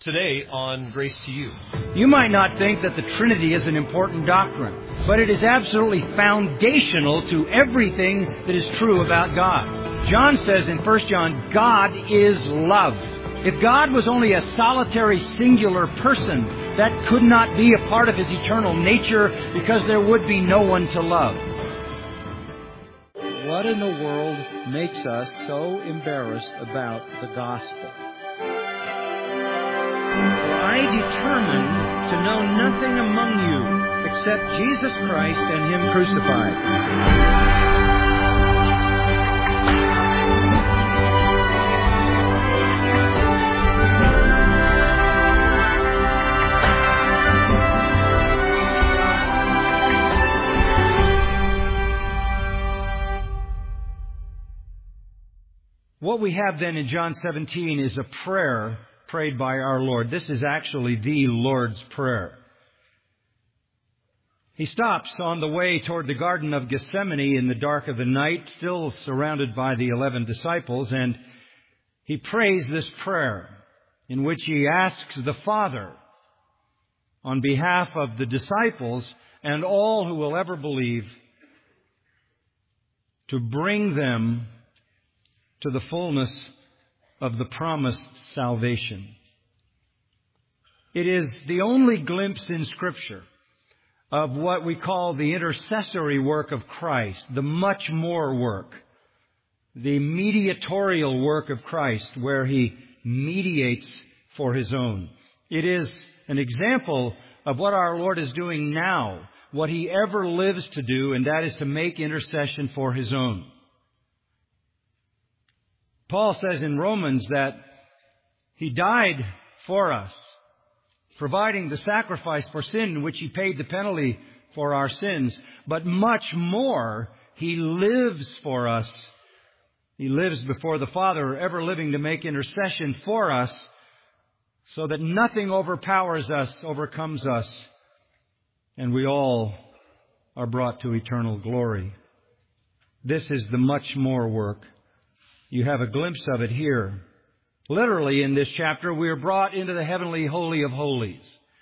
Today on Grace to You. You might not think that the Trinity is an important doctrine, but it is absolutely foundational to everything that is true about God. John says in 1 John, God is love. If God was only a solitary singular person, that could not be a part of His eternal nature because there would be no one to love. What in the world makes us so embarrassed about the gospel? I determined to know nothing among you except Jesus Christ and Him crucified. What we have then in John 17 is a prayer prayed by our Lord. This is actually the Lord's Prayer. He stops on the way toward the Garden of Gethsemane in the dark of the night, still surrounded by the 11 disciples, and He prays this prayer in which He asks the Father on behalf of the disciples and all who will ever believe to bring them to the fullness of the promised salvation. It is the only glimpse in Scripture of what we call the intercessory work of Christ, the much more work, the mediatorial work of Christ, where He mediates for His own. It is an example of what our Lord is doing now, what He ever lives to do, and that is to make intercession for His own. Paul says in Romans that He died for us, providing the sacrifice for sin in which He paid the penalty for our sins. But much more, He lives for us. He lives before the Father, ever living to make intercession for us, so that nothing overpowers us, overcomes us, and we all are brought to eternal glory. This is the much more work. You have a glimpse of it here. Literally, in this chapter, we are brought into the heavenly Holy of Holies,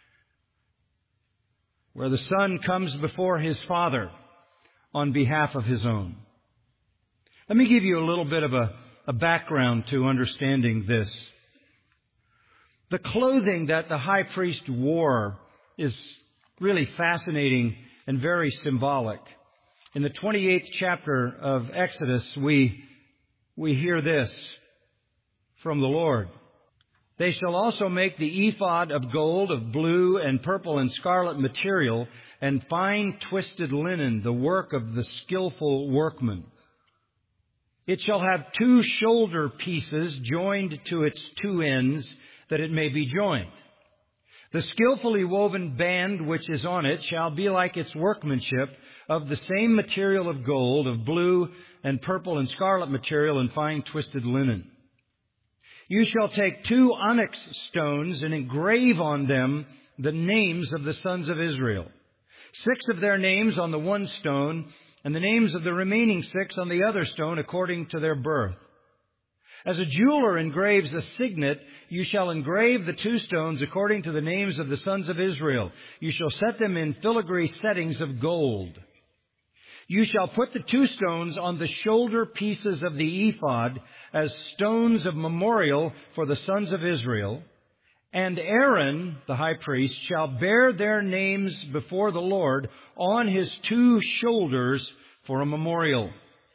where the Son comes before His Father on behalf of His own. Let me give you a little bit of a background to understanding this. The clothing that the high priest wore is really fascinating and very symbolic. In the 28th chapter of Exodus, we hear this from the Lord. They shall also make the ephod of gold, of blue and purple and scarlet material, and fine twisted linen, the work of the skillful workman. It shall have 2 shoulder pieces joined to its 2 ends, that it may be joined. The skillfully woven band which is on it shall be like its workmanship, of the same material of gold, of blue and purple and scarlet material, and fine twisted linen. You shall take 2 onyx stones and engrave on them the names of the sons of Israel. 6 of their names on the one stone, and the names of the remaining 6 on the other stone, according to their birth. As a jeweler engraves a signet, you shall engrave the 2 stones according to the names of the sons of Israel. You shall set them in filigree settings of gold. You shall put the 2 stones on the shoulder pieces of the ephod as stones of memorial for the sons of Israel. And Aaron, the high priest, shall bear their names before the Lord on his 2 shoulders for a memorial.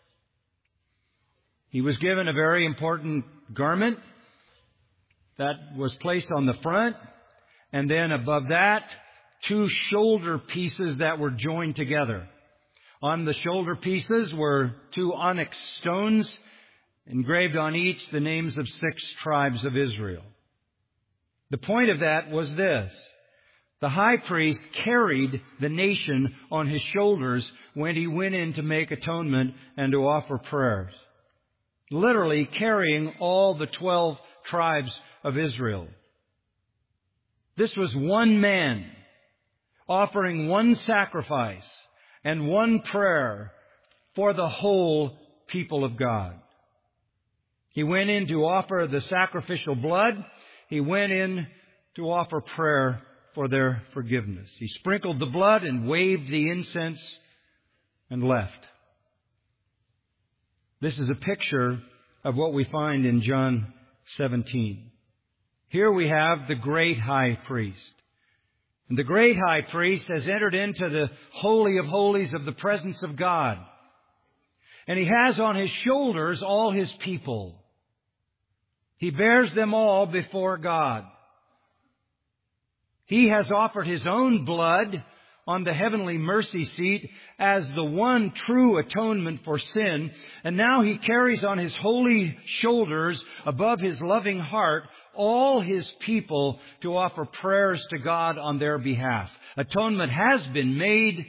He was given a very important garment that was placed on the front, and then above that, 2 shoulder pieces that were joined together. On the shoulder pieces were 2 onyx stones, engraved on each the names of 6 tribes of Israel. The point of that was this: the high priest carried the nation on his shoulders when he went in to make atonement and to offer prayers. Literally carrying all the 12 tribes of Israel. This was one man offering one sacrifice and one prayer for the whole people of God. He went in to offer the sacrificial blood. He went in to offer prayer for their forgiveness. He sprinkled the blood and waved the incense and left. This is a picture of what we find in John 17. Here we have the great high priest. And the great high priest has entered into the Holy of Holies of the presence of God. And he has on his shoulders all his people. He bears them all before God. He has offered his own blood on the heavenly mercy seat as the one true atonement for sin. And now he carries on his holy shoulders above his loving heart all his people to offer prayers to God on their behalf. Atonement has been made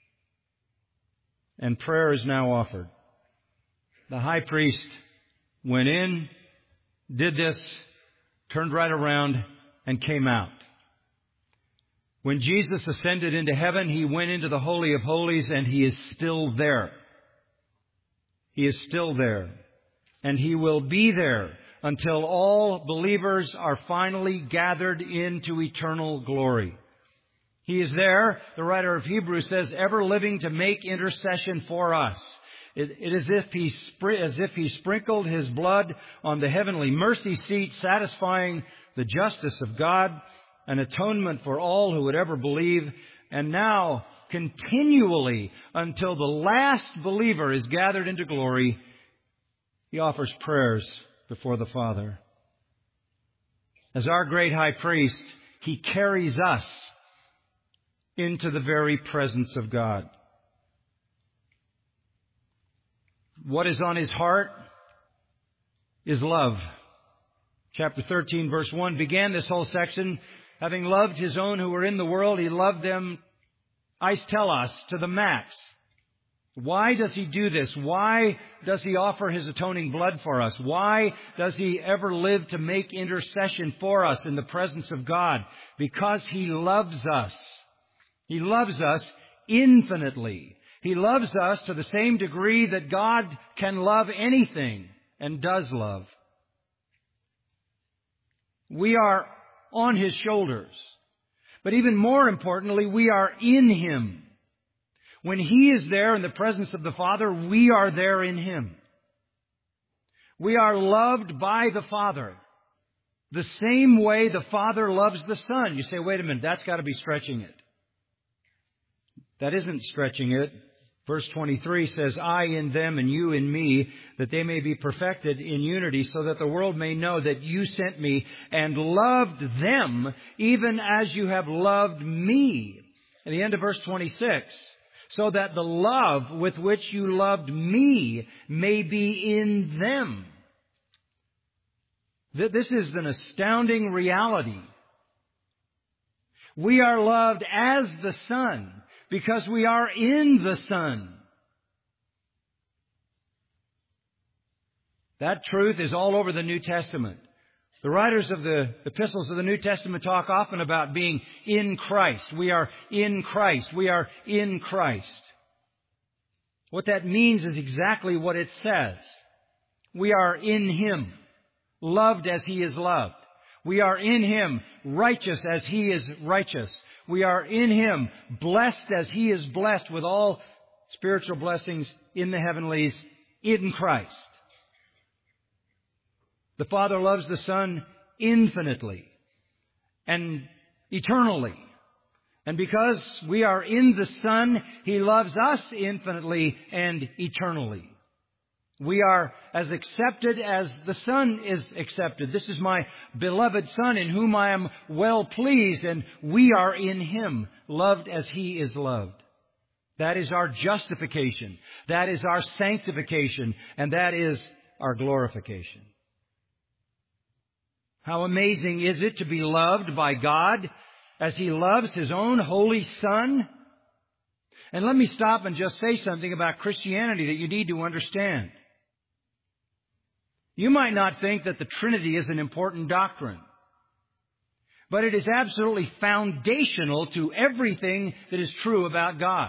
and prayer is now offered. The high priest went in, did this, turned right around, and came out. When Jesus ascended into heaven, He went into the Holy of Holies, and He is still there. He is still there. And He will be there until all believers are finally gathered into eternal glory. He is there, the writer of Hebrews says, ever living to make intercession for us. It is as if He sprinkled His blood on the heavenly mercy seat, satisfying the justice of God, an atonement for all who would ever believe, and now continually until the last believer is gathered into glory, He offers prayers before the Father. As our great high priest, He carries us into the very presence of God. What is on His heart is love. Chapter 13, verse 1 began this whole section. Having loved His own who were in the world, He loved them, eistelos, to the max. Why does He do this? Why does He offer His atoning blood for us? Why does He ever live to make intercession for us in the presence of God? Because He loves us. He loves us infinitely. He loves us to the same degree that God can love anything and does love. We are on His shoulders. But even more importantly, we are in Him. When He is there in the presence of the Father, we are there in Him. We are loved by the Father. The same way the Father loves the Son. You say, wait a minute, that's got to be stretching it. That isn't stretching it. Verse 23 says, I in them and you in me, that they may be perfected in unity, so that the world may know that you sent me and loved them, even as you have loved me. At the end of verse 26, so that the love with which you loved me may be in them. This is an astounding reality. We are loved as the Son, because we are in the Son. That truth is all over the New Testament. The writers of the epistles of the New Testament talk often about being in Christ. We are in Christ. We are in Christ. What that means is exactly what it says. We are in Him, loved as He is loved. We are in Him, righteous as He is righteous. We are in Him, blessed as He is blessed with all spiritual blessings in the heavenlies in Christ. The Father loves the Son infinitely and eternally. And because we are in the Son, He loves us infinitely and eternally. We are as accepted as the Son is accepted. This is my beloved Son in whom I am well pleased, and we are in Him, loved as He is loved. That is our justification. That is our sanctification. And that is our glorification. How amazing is it to be loved by God as He loves His own holy Son? And let me stop and just say something about Christianity that you need to understand. You might not think that the Trinity is an important doctrine, but it is absolutely foundational to everything that is true about God.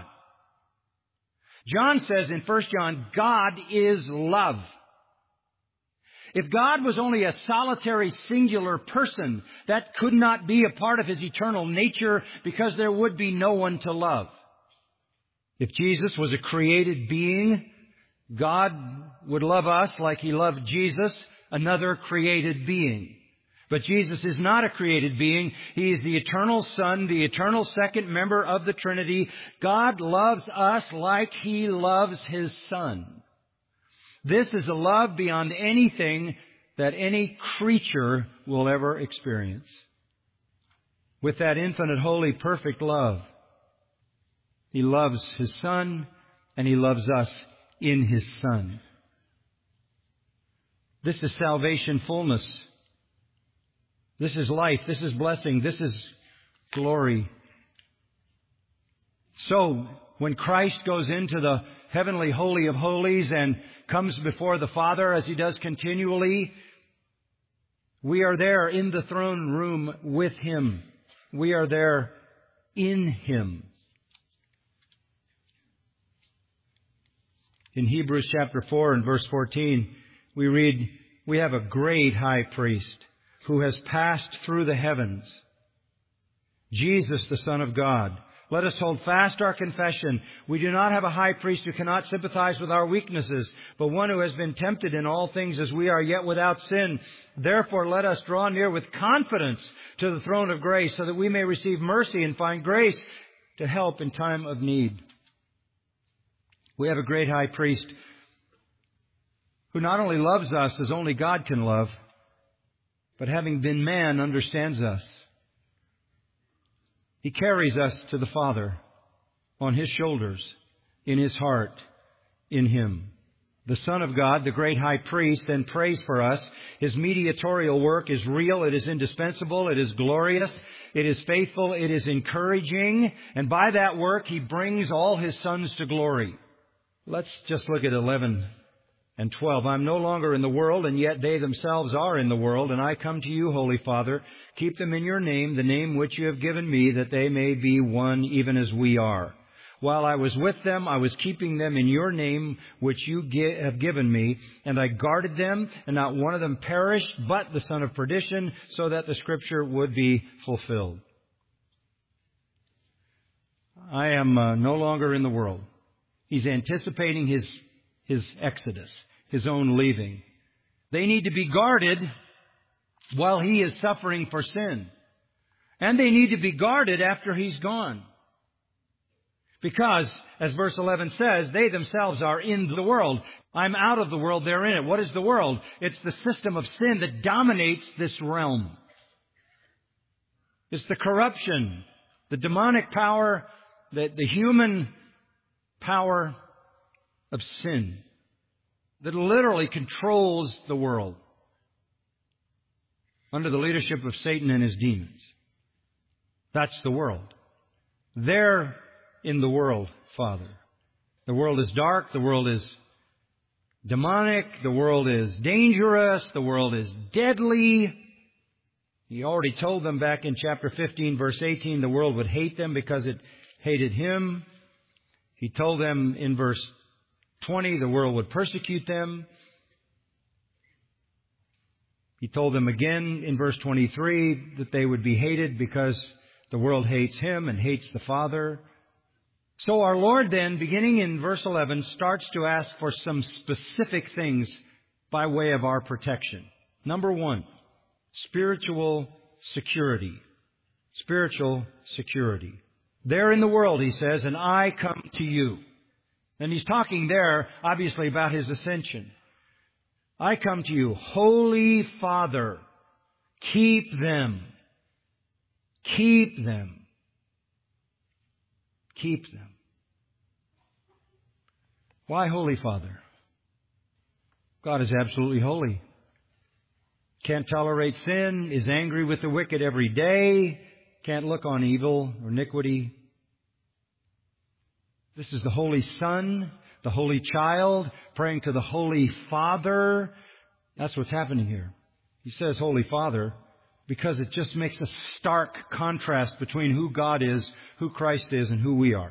John says in 1 John, God is love. If God was only a solitary, singular person, that could not be a part of His eternal nature because there would be no one to love. If Jesus was a created being, God would love us like He loved Jesus, another created being. But Jesus is not a created being. He is the eternal Son, the eternal second member of the Trinity. God loves us like He loves His Son. This is a love beyond anything that any creature will ever experience. With that infinite, holy, perfect love, He loves His Son, and He loves us in His Son. This is salvation fullness. This is life. This is blessing. This is glory. So, when Christ goes into the heavenly holy of holies and comes before the Father, as He does continually, we are there in the throne room with Him. We are there in Him. In Hebrews chapter 4 and verse 14, we read, "We have a great high priest who has passed through the heavens, Jesus, the Son of God. Let us hold fast our confession. We do not have a high priest who cannot sympathize with our weaknesses, but one who has been tempted in all things as we are, yet without sin. Therefore, let us draw near with confidence to the throne of grace, so that we may receive mercy and find grace to help in time of need." We have a great high priest who not only loves us as only God can love, but having been man, understands us. He carries us to the Father on His shoulders, in His heart, in Him. The Son of God, the great high priest, then prays for us. His mediatorial work is real, it is indispensable, it is glorious, it is faithful, it is encouraging, and by that work He brings all His sons to glory. Let's just look at 11 and 12. "I'm no longer in the world, and yet they themselves are in the world. And I come to you, Holy Father. Keep them in your name, the name which you have given me, that they may be one even as we are. While I was with them, I was keeping them in your name, which you have given me. And I guarded them, and not one of them perished, but the son of perdition, so that the Scripture would be fulfilled." I am no longer in the world. He's anticipating his exodus, His own leaving. They need to be guarded while He is suffering for sin. And they need to be guarded after He's gone. Because, as verse 11 says, they themselves are in the world. I'm out of the world, they're in it. What is the world? It's the system of sin that dominates this realm. It's the corruption, the demonic power, the human power of sin that literally controls the world under the leadership of Satan and his demons. That's the world. They're in the world, Father. The world is dark. The world is demonic. The world is dangerous. The world is deadly. He already told them back in chapter 15, verse 18, the world would hate them because it hated Him. He told them in verse 20 the world would persecute them. He told them again in verse 23 that they would be hated because the world hates Him and hates the Father. So our Lord then, beginning in verse 11, starts to ask for some specific things by way of our protection. Number one, spiritual security. Spiritual security. "They're in the world," He says, "and I come to you." And He's talking there, obviously, about His ascension. "I come to you, Holy Father, keep them. Keep them. Keep them." Why Holy Father? God is absolutely holy. Can't tolerate sin, is angry with the wicked every day, can't look on evil or iniquity. This is the Holy Son, the Holy Child, praying to the Holy Father. That's what's happening here. He says Holy Father because it just makes a stark contrast between who God is, who Christ is, and who we are.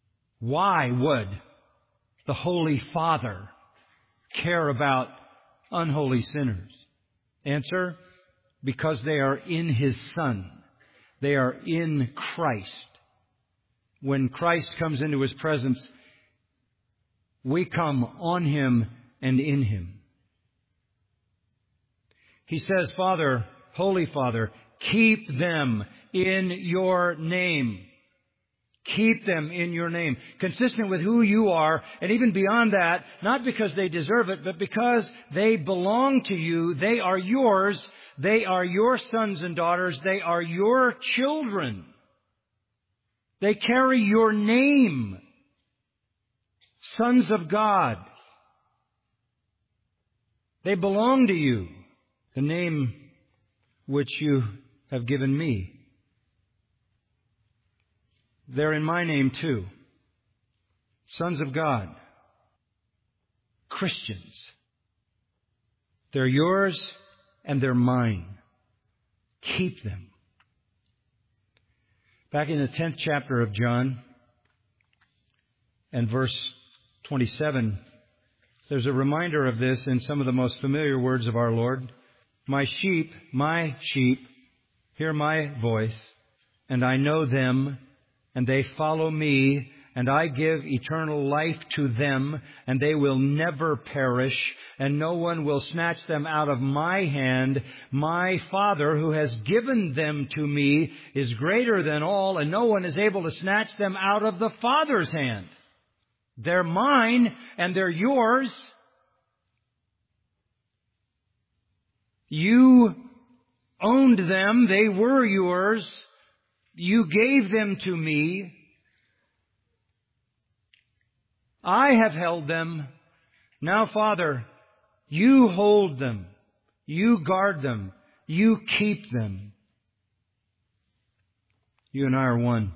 Why would the Holy Father care about unholy sinners? Answer, because they are in His Son. They are in Christ. When Christ comes into His presence, we come on Him and in Him. He says, Father, Holy Father, keep them in your name. Keep them in your name. Consistent with who you are, and even beyond that, not because they deserve it, but because they belong to you. They are yours. They are your sons and daughters. They are your children. They carry your name. Sons of God. They belong to you. The name which you have given me. They're in my name too. Sons of God. Christians. They're yours and they're mine. Keep them. Back in the 10th chapter of John and verse 27, there's a reminder of this in some of the most familiar words of our Lord. My sheep, hear my voice, and I know them, and they follow me, and I give eternal life to them, and they will never perish, and no one will snatch them out of my hand. My Father, who has given them to me, is greater than all, and no one is able to snatch them out of the Father's hand. They're mine, and they're yours. You owned them. They were yours. You gave them to me. I have held them. Now, Father, you hold them. You guard them. You keep them. You and I are one.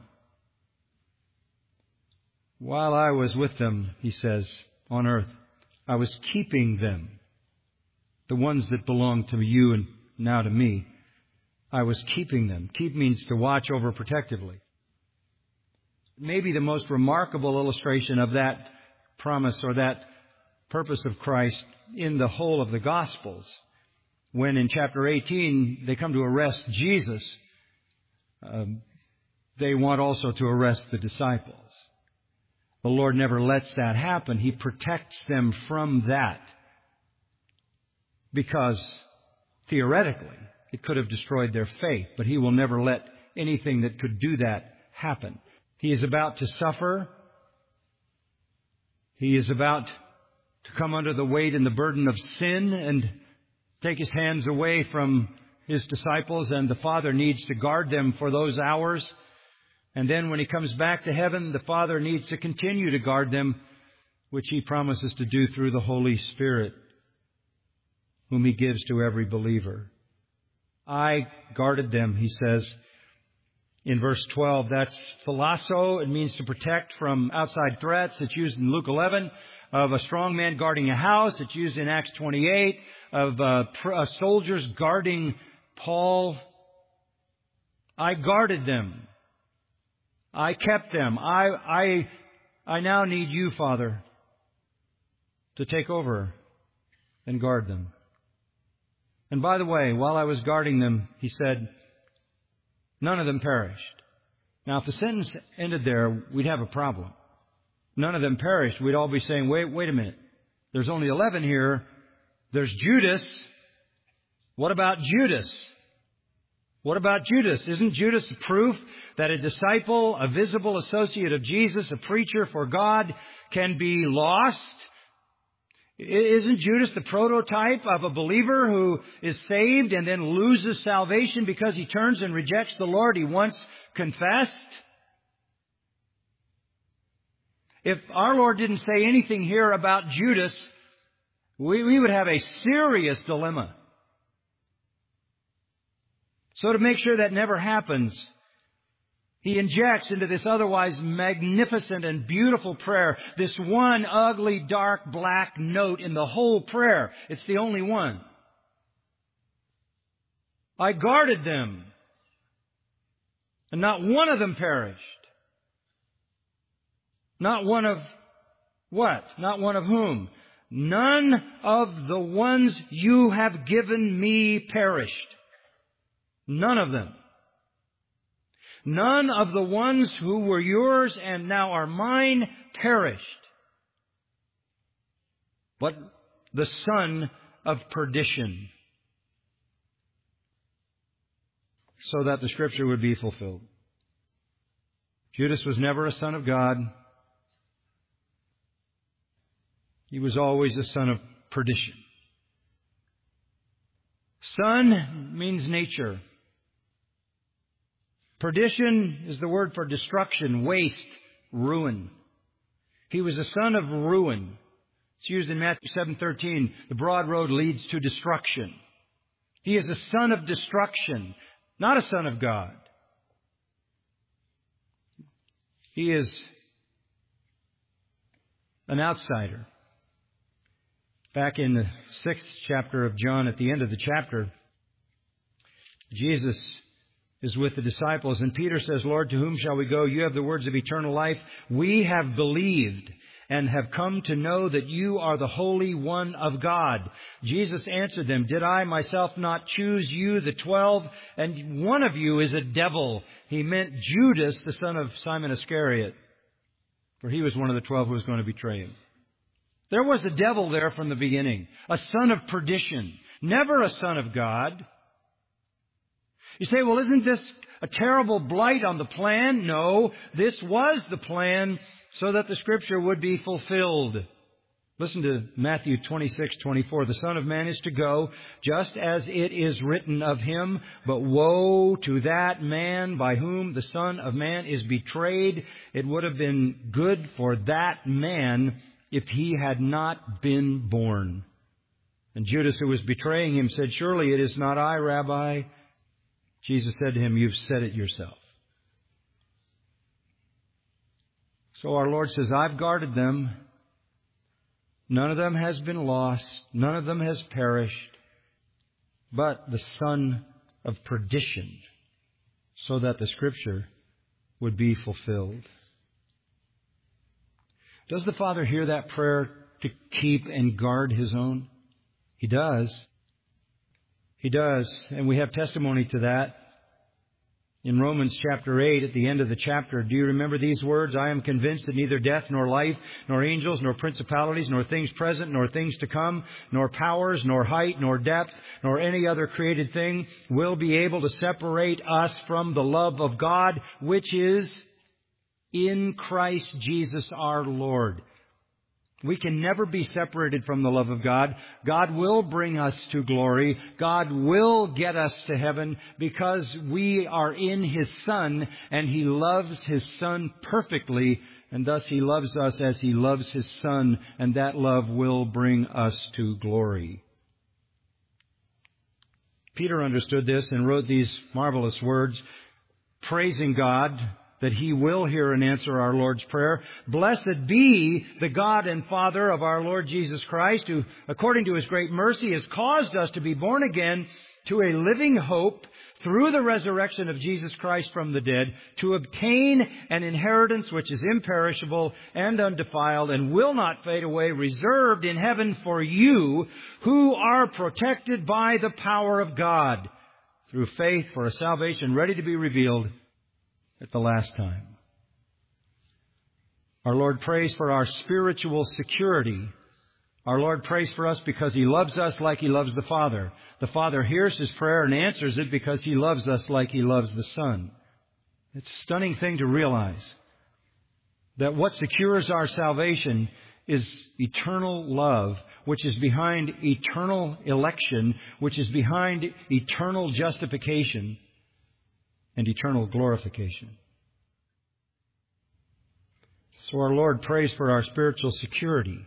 While I was with them, he says, on earth, I was keeping them. The ones that belong to you and now to me. I was keeping them. Keep means to watch over protectively. Maybe the most remarkable illustration of that promise or that purpose of Christ in the whole of the Gospels, when in chapter 18 they come to arrest Jesus, they want also to arrest the disciples. The Lord never lets that happen. He protects them from that. Because theoretically, it could have destroyed their faith, but He will never let anything that could do that happen. He is about to suffer. He is about to come under the weight and the burden of sin and take His hands away from His disciples, and the Father needs to guard them for those hours. And then when He comes back to heaven, the Father needs to continue to guard them, which He promises to do through the Holy Spirit, whom He gives to every believer. I guarded them, he says. In verse 12, that's philasso. It means to protect from outside threats. It's used in Luke 11 of a strong man guarding a house. It's used in Acts 28 of soldiers guarding Paul. I guarded them. I kept them. I now need you, Father, to take over and guard them. And by the way, while I was guarding them, he said, none of them perished. Now, if the sentence ended there, we'd have a problem. None of them perished. We'd all be saying, wait a minute. There's only 11 here. There's Judas. What about Judas? What about Judas? Isn't Judas proof that a disciple, a visible associate of Jesus, a preacher for God, can be lost? Isn't Judas the prototype of a believer who is saved and then loses salvation because he turns and rejects the Lord he once confessed? If our Lord didn't say anything here about Judas, we would have a serious dilemma. So to make sure that never happens, He injects into this otherwise magnificent and beautiful prayer this one ugly, dark, black note in the whole prayer. It's the only one. I guarded them, and not one of them perished. Not one of what? Not one of whom? none of the ones you have given me perished. None of them. None of the ones who were yours and now are mine perished. But the son of perdition, so that the Scripture would be fulfilled. Judas was never a son of God. He was always a son of perdition. Son means nature. Perdition is the word for destruction, waste, ruin. He was a son of ruin. It's used in Matthew 7:13. The broad road leads to destruction. He is a son of destruction, not a son of God. He is an outsider. Back in the 6th chapter of John, at the end of the chapter, Jesus is with the disciples, and Peter says, Lord, to whom shall we go? You have the words of eternal life. We have believed and have come to know that you are the Holy One of God. Jesus answered them, did I myself not choose you, the 12? And one of you is a devil. He meant Judas, the son of Simon Iscariot, for he was one of the 12 who was going to betray him. There was a devil there from the beginning, a son of perdition, never a son of God. You say, well, isn't this a terrible blight on the plan? No, this was the plan so that the Scripture would be fulfilled. Listen to Matthew 26:24. The Son of Man is to go just as it is written of him, but woe to that man by whom the Son of Man is betrayed. It would have been good for that man if he had not been born. And Judas, who was betraying him, said, surely it is not I, Rabbi. Jesus said to him, you've said it yourself. So our Lord says, I've guarded them. None of them has been lost. None of them has perished. But the son of perdition, so that the Scripture would be fulfilled. Does the Father hear that prayer to keep and guard His own? He does. He does. And we have testimony to that. In Romans chapter 8, at the end of the chapter, do you remember these words? I am convinced that neither death, nor life, nor angels, nor principalities, nor things present, nor things to come, nor powers, nor height, nor depth, nor any other created thing will be able to separate us from the love of God, which is in Christ Jesus our Lord. We can never be separated from the love of God. God will bring us to glory. God will get us to heaven because we are in His Son, and He loves His Son perfectly, and thus He loves us as He loves His Son, and that love will bring us to glory. Peter understood this and wrote these marvelous words, praising God that He will hear and answer our Lord's Prayer. Blessed be the God and Father of our Lord Jesus Christ, who, according to His great mercy, has caused us to be born again to a living hope through the resurrection of Jesus Christ from the dead, to obtain an inheritance which is imperishable and undefiled and will not fade away, reserved in heaven for you, who are protected by the power of God, through faith for a salvation ready to be revealed at the last time. Our Lord prays for our spiritual security. Our Lord prays for us because He loves us like He loves the Father. The Father hears His prayer and answers it because He loves us like He loves the Son. It's a stunning thing to realize that what secures our salvation is eternal love, which is behind eternal election, which is behind eternal justification and eternal glorification. So our Lord prays for our spiritual security.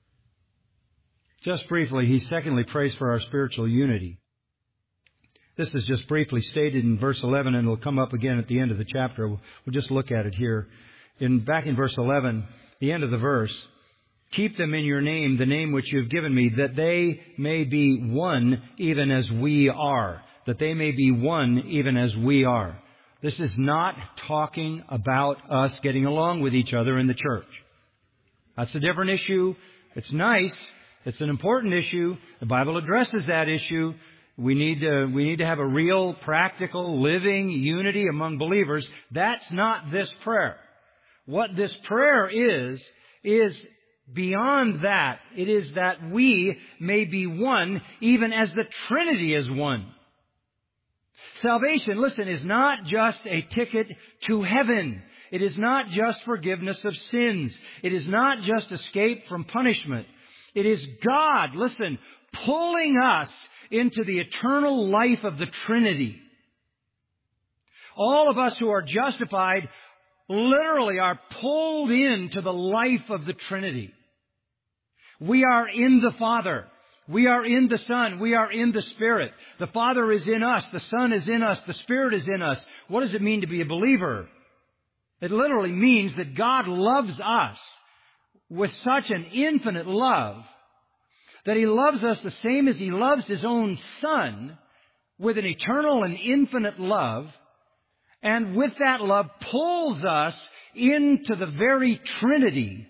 Just briefly, He secondly prays for our spiritual unity. This is just briefly stated in verse 11, and it'll come up again at the end of the chapter. We'll just look at it here. Back in verse 11, the end of the verse, keep them in your name, the name which you have given me, that they may be one even as we are. That they may be one even as we are. This is not talking about us getting along with each other in the church. That's a different issue. It's nice, It's an important issue. The Bible addresses that issue. We need to have a real, practical, living unity among believers. That's not this prayer. What this prayer is beyond that. It is that we may be one, even as the Trinity is one. Salvation, listen, is not just a ticket to heaven. It is not just forgiveness of sins. It is not just escape from punishment. It is God, listen, pulling us into the eternal life of the Trinity. All of us who are justified literally are pulled into the life of the Trinity. We are in the Father. We are in the Son. We are in the Spirit. The Father is in us. The Son is in us. The Spirit is in us. What does it mean to be a believer? It literally means that God loves us with such an infinite love that He loves us the same as He loves His own Son, with an eternal and infinite love, and with that love pulls us into the very Trinity.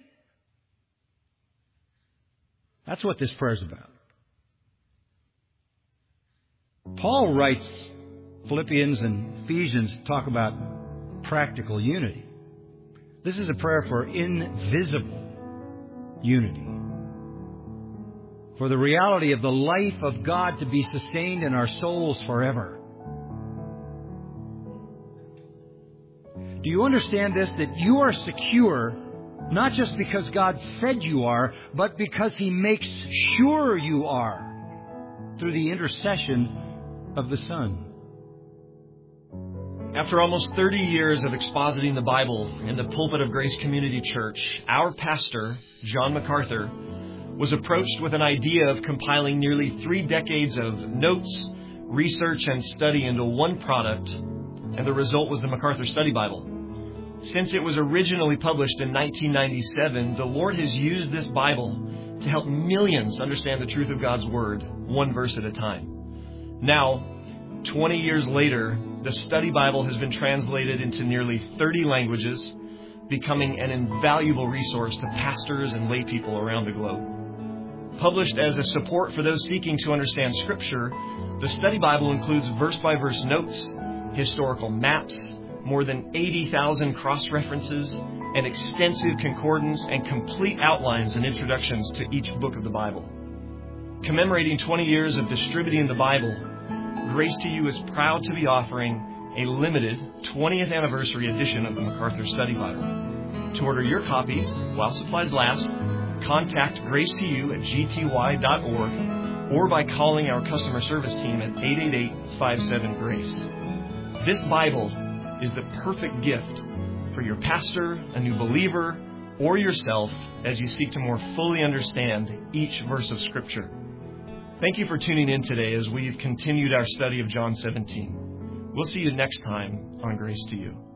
That's what this prayer is about. Paul writes Philippians and Ephesians to talk about practical unity. This is a prayer for invisible unity. For the reality of the life of God to be sustained in our souls forever. Do you understand this? That you are secure, not just because God said you are, but because He makes sure you are, through the intercession of the Son. After almost 30 years of expositing the Bible in the pulpit of Grace Community Church, our pastor, John MacArthur, was approached with an idea of compiling nearly 3 decades of notes, research, and study into one product, and the result was the MacArthur Study Bible. Since it was originally published in 1997, the Lord has used this Bible to help millions understand the truth of God's Word, one verse at a time. Now, 20 years later, the Study Bible has been translated into nearly 30 languages, becoming an invaluable resource to pastors and lay people around the globe. Published as a support for those seeking to understand Scripture, the Study Bible includes verse-by-verse notes, historical maps, more than 80,000 cross-references, an extensive concordance, and complete outlines and introductions to each book of the Bible. Commemorating 20 years of distributing the Bible, Grace to You is proud to be offering a limited 20th anniversary edition of the MacArthur Study Bible. To order your copy while supplies last, contact Grace to You at gty.org or by calling our customer service team at 888-57-GRACE. This Bible is the perfect gift for your pastor, a new believer, or yourself as you seek to more fully understand each verse of Scripture. Thank you for tuning in today as we've continued our study of John 17. We'll see you next time on Grace to You.